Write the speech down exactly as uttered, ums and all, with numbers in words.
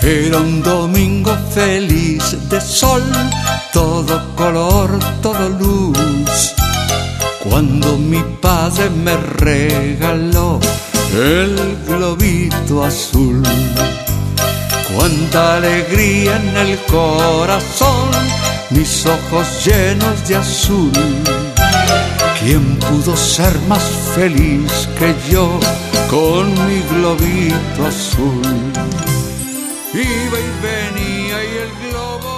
Era un domingo feliz de sol, todo color, todo luz, cuando mi padre me regaló el globito azul. Cuánta alegría en el corazón, mis ojos llenos de azul. ¿Quién pudo ser más feliz que yo con mi globito azul? Iba y venía y el globo